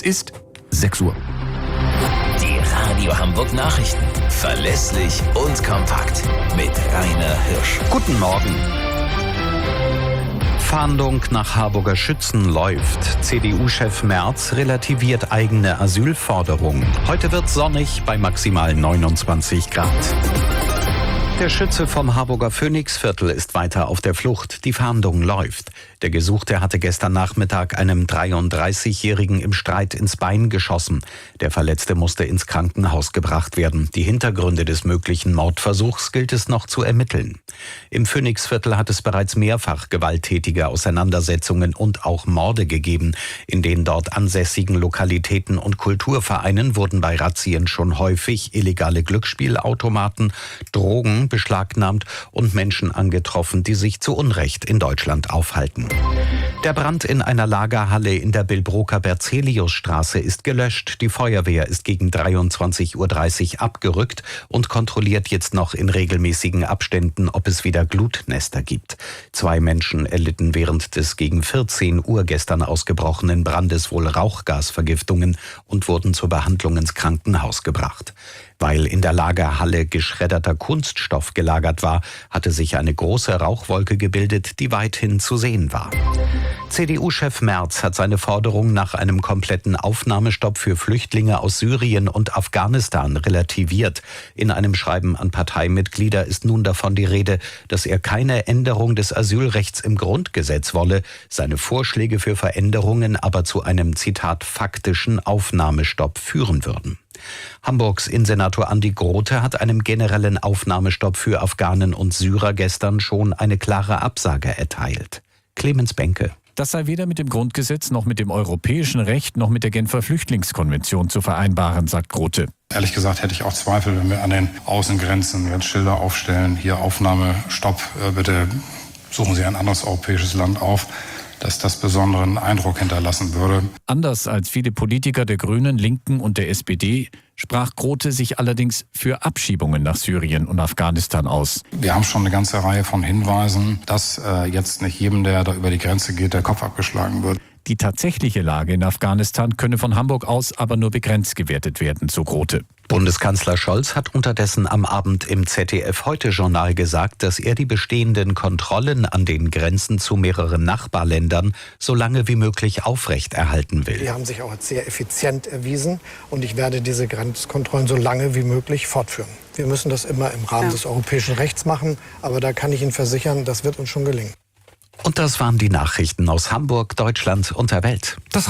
ist 6 Uhr. Die Radio Hamburg Nachrichten. Verlässlich und kompakt. Mit Rainer Hirsch. Guten Morgen. Fahndung nach Harburger Schützen läuft. CDU-Chef Merz relativiert eigene Asylforderung. Heute wird sonnig bei maximal 29 Grad. Der Schütze vom Harburger Phoenixviertel ist weiter auf der Flucht. Die Fahndung läuft. Der Gesuchte hatte gestern Nachmittag einem 33-Jährigen im Streit ins Bein geschossen. Der Verletzte musste ins Krankenhaus gebracht werden. Die Hintergründe des möglichen Mordversuchs gilt es noch zu ermitteln. Im Phoenixviertel hat es bereits mehrfach gewalttätige Auseinandersetzungen und auch Morde gegeben. In den dort ansässigen Lokalitäten und Kulturvereinen wurden bei Razzien schon häufig illegale Glücksspielautomaten, Drogen beschlagnahmt und Menschen angetroffen, die sich zu Unrecht in Deutschland aufhalten. Der Brand in einer Lagerhalle in der Billbroker Berzeliusstraße ist gelöscht. Die Feuerwehr ist gegen 23:30 Uhr abgerückt und kontrolliert jetzt noch in regelmäßigen Abständen, ob es wieder Glutnester gibt. 2 Menschen erlitten während des gegen 14 Uhr gestern ausgebrochenen Brandes wohl Rauchgasvergiftungen und wurden zur Behandlung ins Krankenhaus gebracht. Weil in der Lagerhalle geschredderter Kunststoff gelagert war, hatte sich eine große Rauchwolke gebildet, die weithin zu sehen war. CDU-Chef Merz hat seine Forderung nach einem kompletten Aufnahmestopp für Flüchtlinge aus Syrien und Afghanistan relativiert. In einem Schreiben an Parteimitglieder ist nun davon die Rede, dass er keine Änderung des Asylrechts im Grundgesetz wolle, seine Vorschläge für Veränderungen aber zu einem, Zitat, faktischen Aufnahmestopp führen würden. Hamburgs Innensenator Andi Grote hat einem generellen Aufnahmestopp für Afghanen und Syrer gestern schon eine klare Absage erteilt. Clemens Benke. Das sei weder mit dem Grundgesetz noch mit dem europäischen Recht noch mit der Genfer Flüchtlingskonvention zu vereinbaren, sagt Grote. Ehrlich gesagt hätte ich auch Zweifel, wenn wir an den Außengrenzen jetzt Schilder aufstellen, hier Aufnahmestopp, bitte suchen Sie ein anderes europäisches Land auf, dass das besonderen Eindruck hinterlassen würde. Anders als viele Politiker der Grünen, Linken und der SPD sprach Grote sich allerdings für Abschiebungen nach Syrien und Afghanistan aus. Wir haben schon eine ganze Reihe von Hinweisen, dass jetzt nicht jedem, der da über die Grenze geht, der Kopf abgeschlagen wird. Die tatsächliche Lage in Afghanistan könne von Hamburg aus aber nur begrenzt gewertet werden, so Grote. Bundeskanzler Scholz hat unterdessen am Abend im ZDF-Heute-Journal gesagt, dass er die bestehenden Kontrollen an den Grenzen zu mehreren Nachbarländern so lange wie möglich aufrechterhalten will. Die haben sich auch als sehr effizient erwiesen und ich werde diese Grenzkontrollen so lange wie möglich fortführen. Wir müssen das immer im Rahmen des europäischen Rechts machen, aber da kann ich Ihnen versichern, das wird uns schon gelingen. Und das waren die Nachrichten aus Hamburg, Deutschland und der Welt. Das